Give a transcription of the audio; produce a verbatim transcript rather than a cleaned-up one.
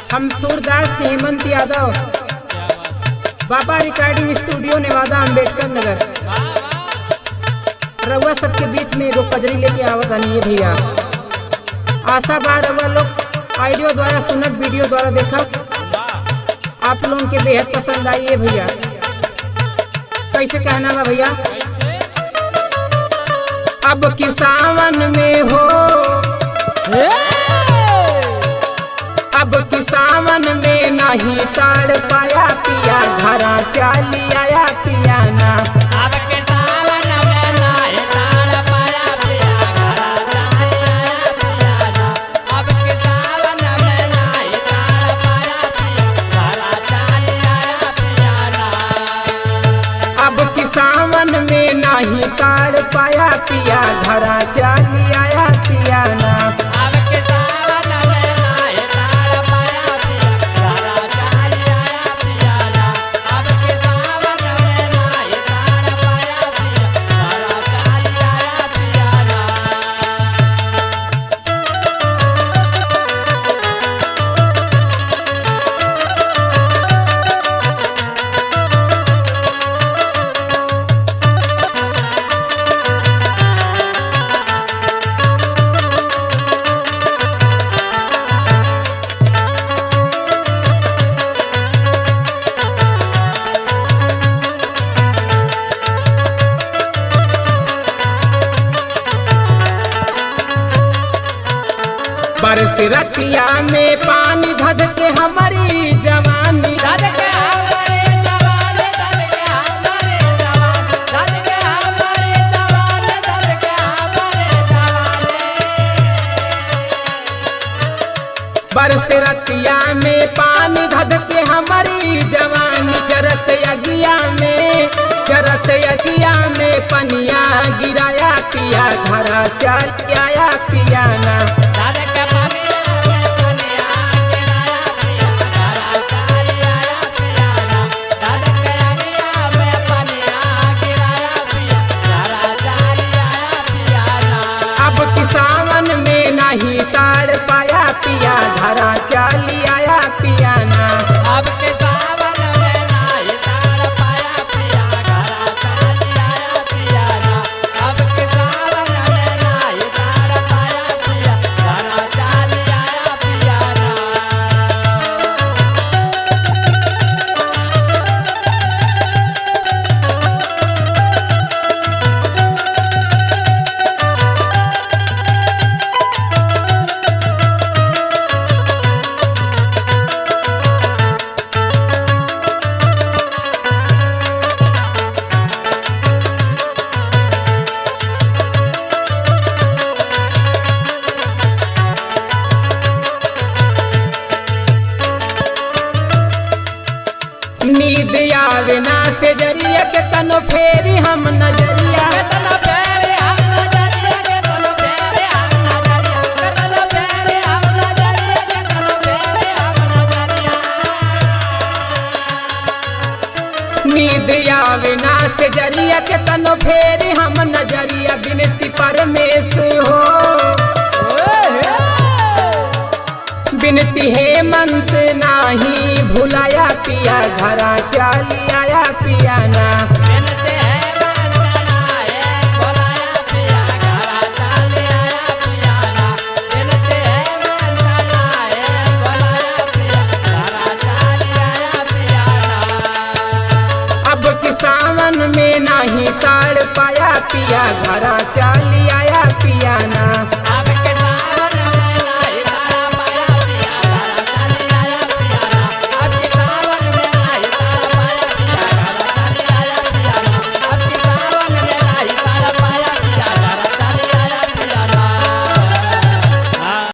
हम सूरदास हेमंत यादव, बाबा recording studio Newada Ambedkar Nagar, रउआ सबके बीच में एगो कजरी लेके आवत आनी भैया। आशा बा रउआ लोग ऑडियो द्वारा सुनत, वीडियो द्वारा देखत आप लोगों के बेहद पसंद आई है भैया। कैसे कहना बा भैया? अब की सावन में हो, अब की सावन में नहीं ताड़ पाया पिया, घरा चाली आया पिया ना। अब के सावन में नहीं ताड़ पाया पिया, घरा चाली आया पिया ना। अब के सावन में नहीं ताड़ पाया पिया, घरा चाली आया पिया ना। अब की सावन में नहीं ताड़ पाया पिया, घरा चाली आया पिया ना। अब के सावन में नहीं ताड़ पाया पिया, घरा चाली आया पिया ना। अब के सावन में नहीं ताड़ पाया पिया, घरा चाली आया पिया ना। बरस रतिया में पानी धध के हमारी जवानी, धध के हमारे जवान, धध के हमारे जवान, धध के हमारे जवान, धध के हमारे जवान। बरस रतिया में पानी धध के हमारी जवानी, जरत यगिया में, जरत यगिया में पनिया गिराया पिया, घरा चाली आया पिया ना। धध के पनिया में पनिया गिराया पिया, घरा चाली आया पिया ना। धध के अगिया में पनिया गिराया पिया, घरा चाली आया पिया ना। अब की सावन में नहीं ताड़ पाया पिया, घरा चाली आया पिया ना। अब के सावन में नहीं ताड़ पाया पिया, घरा चाली आया पिया ना। अब के सावन में नहीं ताड़ पाया पिया, घरा चाली आया पिया ना। नींद आवे ना से जरिया के तनो फेरी हम नजरिया, केतना प्यारे हम नजरिया, केतना प्यारे हम नजरिया, केतना प्यारे हम नजरिया, केतना प्यारे हम नजरिया। नींद आवे ना से जरिया के तनो फेरी हम नजरिया, बिनती परमेश हो, बिनती हेमंत नाही भुलाया पिया, घरा चाली आया पिया ना। बिनती हेमंत नाही भुलाया पिया, घरा चाली आया पिया ना। बिनती हेमंत नाही भुलाया पिया, घरा चाली आया पिया ना। अब की सावन में नहीं ताड़ पाया पिया, घरा चाली आया पिया ना।